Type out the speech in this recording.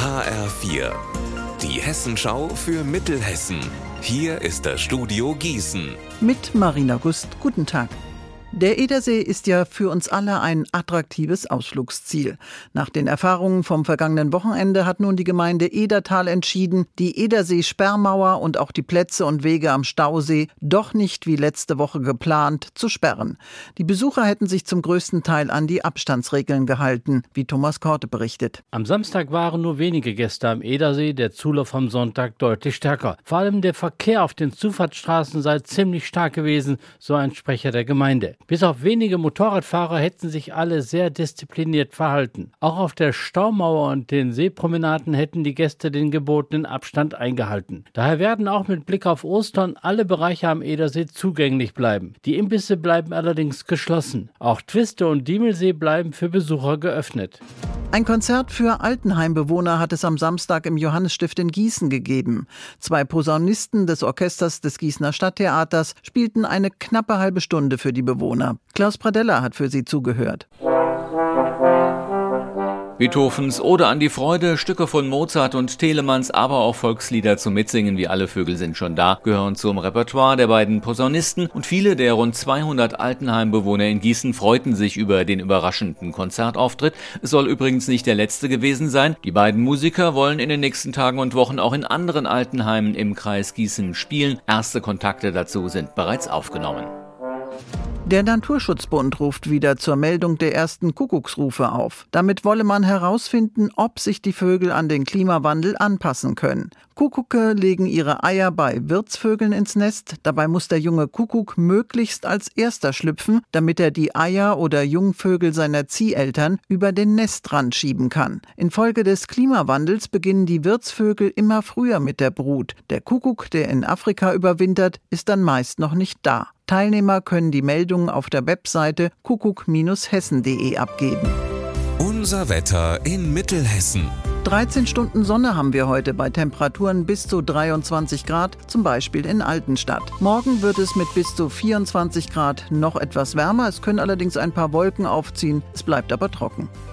HR4, die Hessenschau für Mittelhessen. Hier ist das Studio Gießen. Mit Marina Gust, guten Tag. Der Edersee ist ja für uns alle ein attraktives Ausflugsziel. Nach den Erfahrungen vom vergangenen Wochenende hat nun die Gemeinde Edertal entschieden, die Edersee-Sperrmauer und auch die Plätze und Wege am Stausee doch nicht wie letzte Woche geplant zu sperren. Die Besucher hätten sich zum größten Teil an die Abstandsregeln gehalten, wie Thomas Korte berichtet. Am Samstag waren nur wenige Gäste am Edersee, der Zulauf am Sonntag deutlich stärker. Vor allem der Verkehr auf den Zufahrtsstraßen sei ziemlich stark gewesen, so ein Sprecher der Gemeinde. Bis auf wenige Motorradfahrer hätten sich alle sehr diszipliniert verhalten. Auch auf der Staumauer und den Seepromenaden hätten die Gäste den gebotenen Abstand eingehalten. Daher werden auch mit Blick auf Ostern alle Bereiche am Edersee zugänglich bleiben. Die Imbisse bleiben allerdings geschlossen. Auch Twiste und Diemelsee bleiben für Besucher geöffnet. Ein Konzert für Altenheimbewohner hat es am Samstag im Johannesstift in Gießen gegeben. 2 Posaunisten des Orchesters des Gießener Stadttheaters spielten eine knappe halbe Stunde für die Bewohner. Klaus Pradella hat für sie zugehört. Beethovens Ode an die Freude, Stücke von Mozart und Telemanns, aber auch Volkslieder zum Mitsingen wie Alle Vögel sind schon da, gehören zum Repertoire der beiden Posaunisten und viele der rund 200 Altenheimbewohner in Gießen freuten sich über den überraschenden Konzertauftritt. Es soll übrigens nicht der letzte gewesen sein. Die beiden Musiker wollen in den nächsten Tagen und Wochen auch in anderen Altenheimen im Kreis Gießen spielen. Erste Kontakte dazu sind bereits aufgenommen. Der Naturschutzbund ruft wieder zur Meldung der ersten Kuckucksrufe auf. Damit wolle man herausfinden, ob sich die Vögel an den Klimawandel anpassen können. Kuckucke legen ihre Eier bei Wirtsvögeln ins Nest. Dabei muss der junge Kuckuck möglichst als erster schlüpfen, damit er die Eier oder Jungvögel seiner Zieheltern über den Nestrand schieben kann. Infolge des Klimawandels beginnen die Wirtsvögel immer früher mit der Brut. Der Kuckuck, der in Afrika überwintert, ist dann meist noch nicht da. Teilnehmer können die Meldungen auf der Webseite kuckuck-hessen.de abgeben. Unser Wetter in Mittelhessen. 13 Stunden Sonne haben wir heute bei Temperaturen bis zu 23 Grad, zum Beispiel in Altenstadt. Morgen wird es mit bis zu 24 Grad noch etwas wärmer. Es können allerdings ein paar Wolken aufziehen. Es bleibt aber trocken.